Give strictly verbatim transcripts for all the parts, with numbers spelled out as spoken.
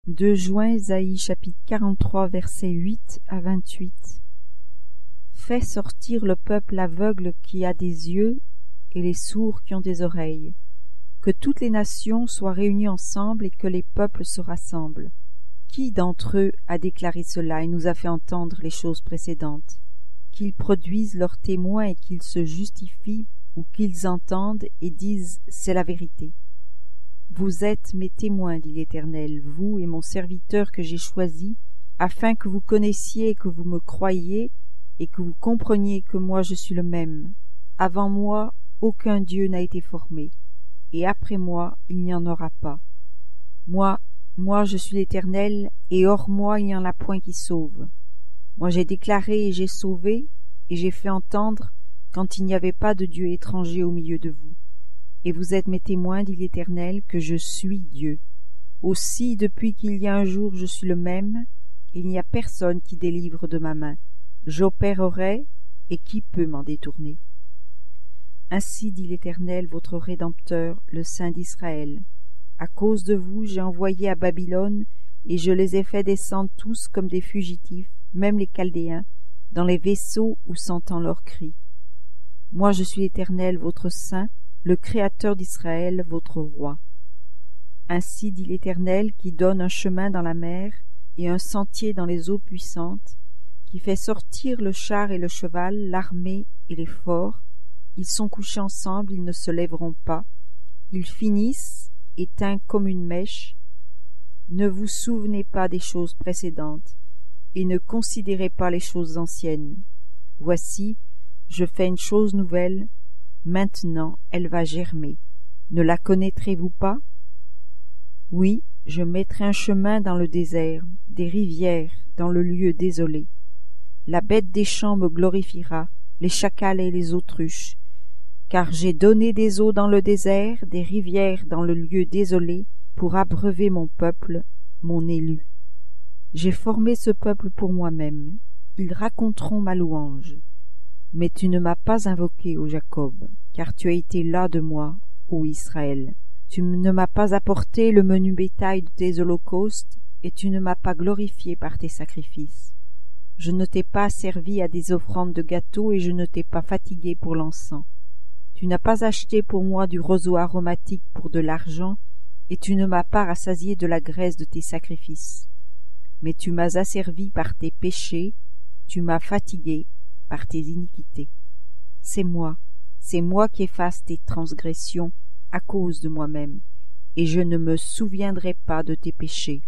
deux juin, Ésaïe chapitre quarante-trois, versets huit à vingt-huit. Fais sortir le peuple aveugle qui a des yeux et les sourds qui ont des oreilles. Que toutes les nations soient réunies ensemble et que les peuples se rassemblent. Qui d'entre eux a déclaré cela et nous a fait entendre les choses précédentes? Qu'ils produisent leurs témoins et qu'ils se justifient, ou qu'ils entendent et disent « c'est la vérité ». Vous êtes mes témoins, dit l'Éternel, vous et mon serviteur que j'ai choisi, afin que vous connaissiez et que vous me croyiez, et que vous compreniez que moi je suis le même. Avant moi, aucun Dieu n'a été formé, et après moi, il n'y en aura pas. Moi, moi je suis l'Éternel, et hors moi il n'y en a point qui sauve. Moi j'ai déclaré et j'ai sauvé, et j'ai fait entendre, quand il n'y avait pas de Dieu étranger au milieu de vous. Et vous êtes mes témoins, dit l'Éternel, que je suis Dieu. Aussi, depuis qu'il y a un jour, je suis le même, et il n'y a personne qui délivre de ma main. J'opérerai, et qui peut m'en détourner? Ainsi dit l'Éternel, votre Rédempteur, le Saint d'Israël. À cause de vous, j'ai envoyé à Babylone, et je les ai fait descendre tous comme des fugitifs, même les Chaldéens, dans les vaisseaux où s'entend leur cri. Moi je suis l'Éternel, votre Saint, le Créateur d'Israël, votre roi. Ainsi dit l'Éternel, qui donne un chemin dans la mer et un sentier dans les eaux puissantes, qui fait sortir le char et le cheval, l'armée et les forts. Ils sont couchés ensemble, ils ne se lèveront pas. Ils finissent, éteints comme une mèche. Ne vous souvenez pas des choses précédentes, et ne considérez pas les choses anciennes. Voici, je fais une chose nouvelle. Maintenant elle va germer. Ne la connaîtrez-vous pas? Oui, je mettrai un chemin dans le désert, des rivières dans le lieu désolé. La bête des champs me glorifiera, les chacals et les autruches, car j'ai donné des eaux dans le désert, des rivières dans le lieu désolé, pour abreuver mon peuple, mon élu. J'ai formé ce peuple pour moi-même, ils raconteront ma louange. Mais tu ne m'as pas invoqué, ô Jacob, car tu as été las de moi, ô Israël. Tu ne m'as pas apporté le menu bétail de tes holocaustes, et tu ne m'as pas glorifié par tes sacrifices. Je ne t'ai pas servi à des offrandes de gâteaux, et je ne t'ai pas fatigué pour l'encens. Tu n'as pas acheté pour moi du roseau aromatique pour de l'argent, et tu ne m'as pas rassasié de la graisse de tes sacrifices. Mais tu m'as asservi par tes péchés, tu m'as fatigué par tes iniquités. C'est moi, c'est moi qui efface tes transgressions à cause de moi-même, et je ne me souviendrai pas de tes péchés.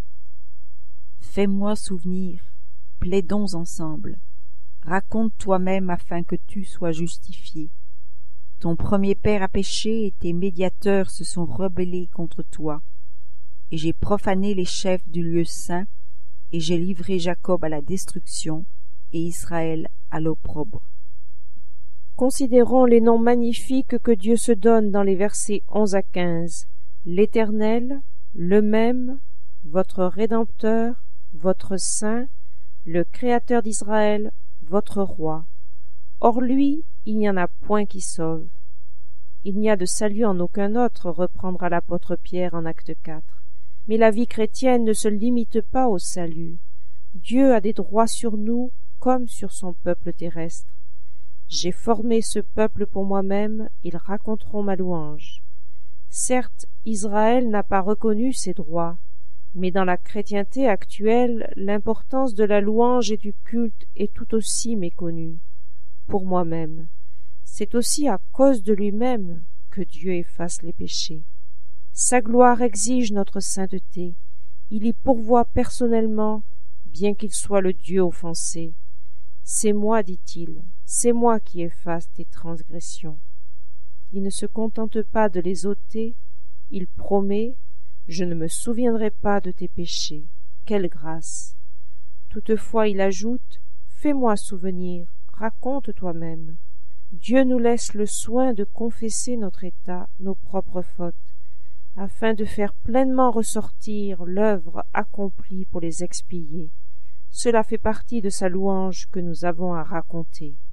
Fais-moi souvenir, plaidons ensemble, raconte toi-même afin que tu sois justifié. Ton premier père a péché et tes médiateurs se sont rebellés contre toi, et j'ai profané les chefs du lieu saint, et j'ai livré Jacob à la destruction, et Israël à l'opprobre. Considérons les noms magnifiques que Dieu se donne dans les versets onze à quinze. L'Éternel, le même, votre Rédempteur, votre Saint, le Créateur d'Israël, votre Roi. Hors lui, il n'y en a point qui sauve. Il n'y a de salut en aucun autre, reprendra l'apôtre Pierre en acte quatre. Mais la vie chrétienne ne se limite pas au salut. Dieu a des droits sur nous comme sur son peuple terrestre. J'ai formé ce peuple pour moi-même, ils raconteront ma louange. Certes, Israël n'a pas reconnu ses droits, mais dans la chrétienté actuelle, l'importance de la louange et du culte est tout aussi méconnue. Pour moi-même, c'est aussi à cause de lui-même que Dieu efface les péchés. Sa gloire exige notre sainteté, il y pourvoit personnellement, bien qu'il soit le Dieu offensé. C'est moi, dit-il, c'est moi qui efface tes transgressions. Il ne se contente pas de les ôter, il promet, je ne me souviendrai pas de tes péchés. Quelle grâce! Toutefois, il ajoute, fais-moi souvenir, raconte toi-même. Dieu nous laisse le soin de confesser notre état, nos propres fautes, afin de faire pleinement ressortir l'œuvre accomplie pour les expier. Cela fait partie de sa louange que nous avons à raconter.